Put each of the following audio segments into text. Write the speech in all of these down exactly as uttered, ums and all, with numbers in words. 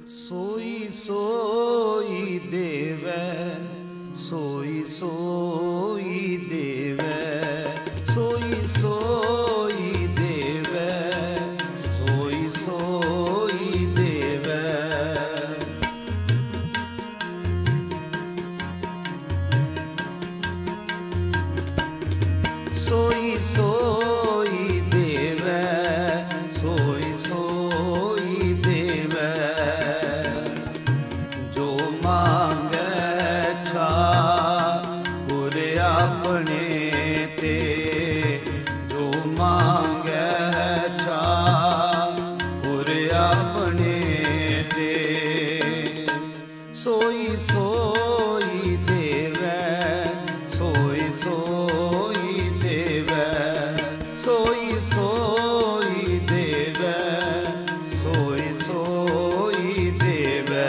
सोई सोई देवै, सोई सोई देवै, सोई सोई देवै, सोई सोई देवै। सोई सोई देवै, सोई सोई देवै। जो मांगै ठाकुर अपने ते, जो मांगै ठाकुर अपने ते। सोई सोई देवै, सोई सोई देवै, सोई सोई देवै, सोई सोई देवै।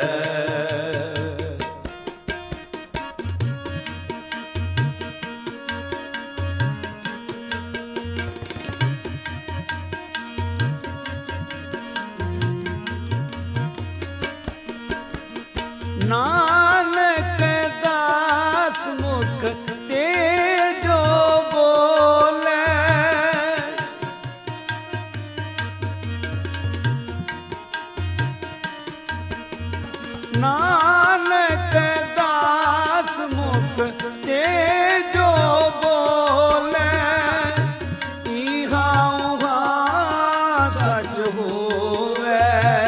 नानक दास मुख ते जो बोले, नानक दास मुख ते जो बोले। इहा उहा सच होवे,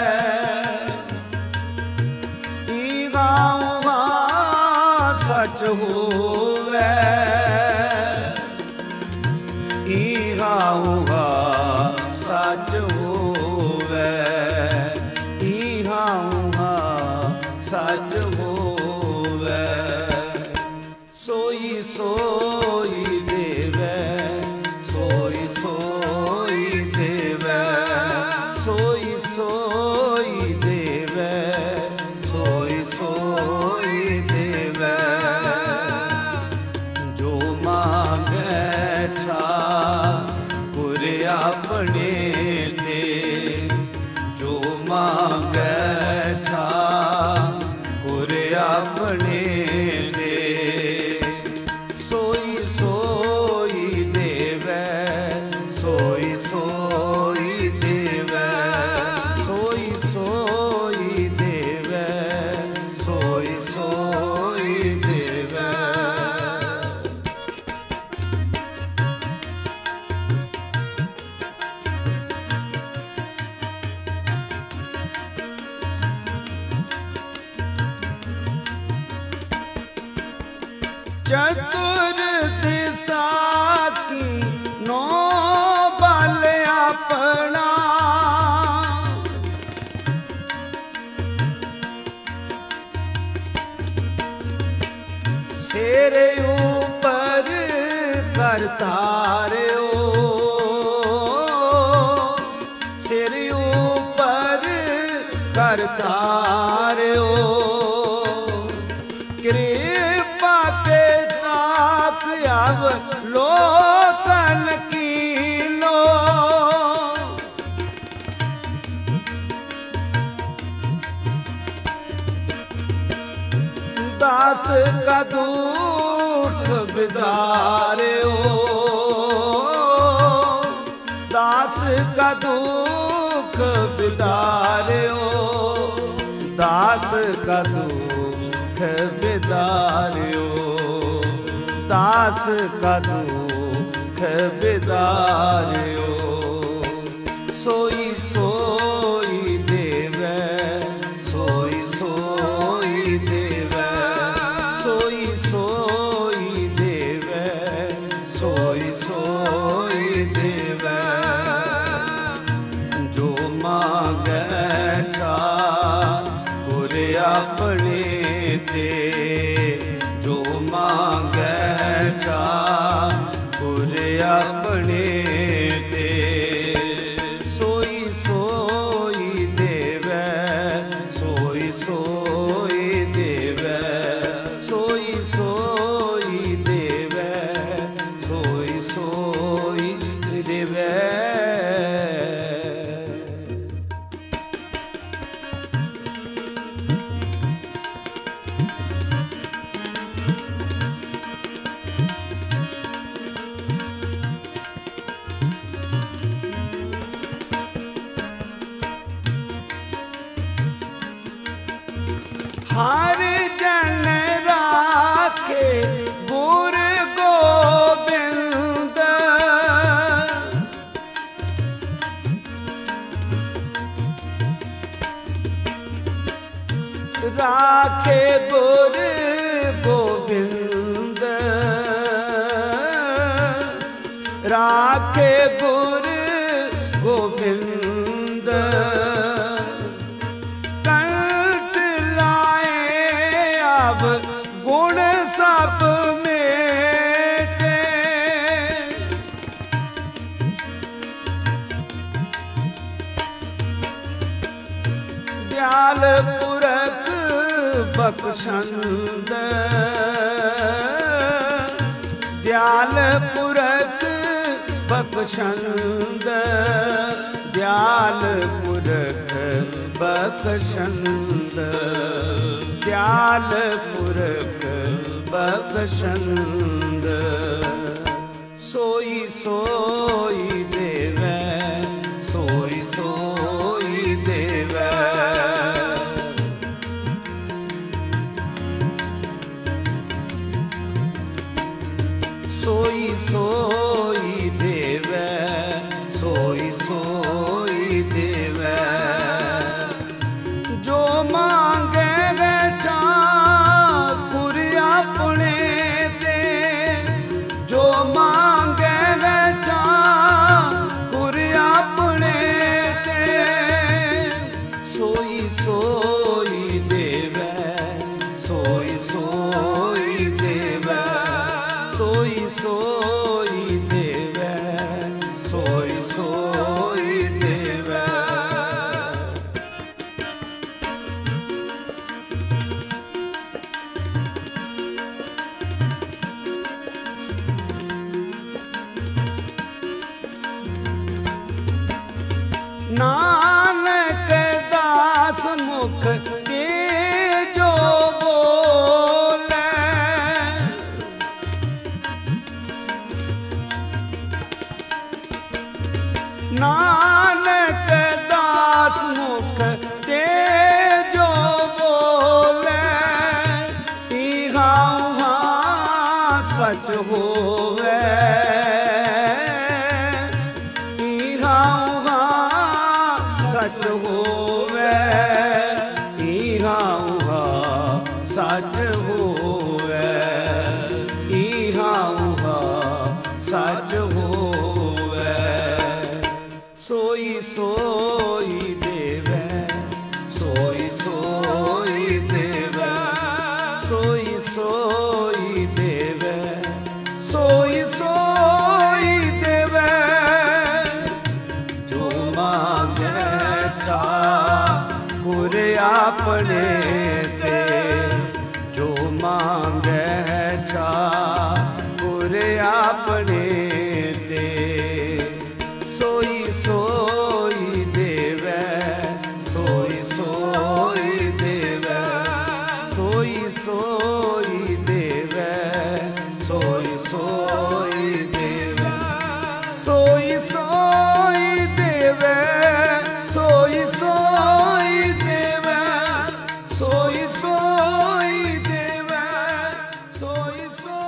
इहा उहा सच होवे, इहा उहा सच होवे, इहा उहा सच होवे। सोई सोई देवै, सोई सोई देवै, सोई सोई देवै, सोई सोई देवै। जो मांगै ठाकुर अपने ते, जो मांगै ठाकुर अपने ते। सोई सोई देवै, सोई सोई देवै, सोई सोई देवै, सोई सोई देवै। चतुर दिशा की नो बल अपना, सिर ऊपर कर तार्यो, सिर ऊपर कर तार्यो। कृपा के नाक अब लोकन कीनो, दास का दुख बिदार्यो, दास का दुख बिदार्यो, दास का दुख बिदार्यो, दास का दुख बिदार्यो। सोई सोई देवै, सोई सोई देवै, सोई सोई देवै, सोई सोई देवै। जो मांगै ठाकुर अपने ते, जो मांगै ठाकुर अपने ते। सोई सोई देवै, सोई सोई देवै, सोई सोई देवै, सोई सोई देवै। हर जन राखे गुर गोबिंद, राखे गुर गोबिंद, राखे गुर गोबिंद। कंठ लाए अब गुण सब मेटे, दयाल पुरख बख्शंद, दयाल पुरख बख्शंद, दयाल पुरख बख्शंद, दयाल पुरख बख्शंद। सोई सोई देवै, सोई सोई देवै, सोई सोई देवै, सोई सोई देवै। जो मांगे ठाकुर अपने ते, जो मांगे ठाकुर अपने ते, सोई सोई देवै, सोई सोई देवै, सोई सोई देवै, सोई सोई देवै। नानक दास मुख के जो बोले, नानक दास मुख के जो बोले, इहा उहा सच होवे, इहा उहा सच होवे, इहा उहा सच होवे, इहा उहा सच होवे। सोई सोई देवै, सोई सोई देवै, सोई सोई देवै, सोई सोई देवै। जो मांगे ठाकुर अपने ते, जो मांगे ठाकुर अपने ते, सोई सोई देवै, सोई सोई देवै, सोई सोई देवै, सोई सोई देवै, सोई सोई देवै, सोई सोई देवै, सोई सोई देवै, सोई सोई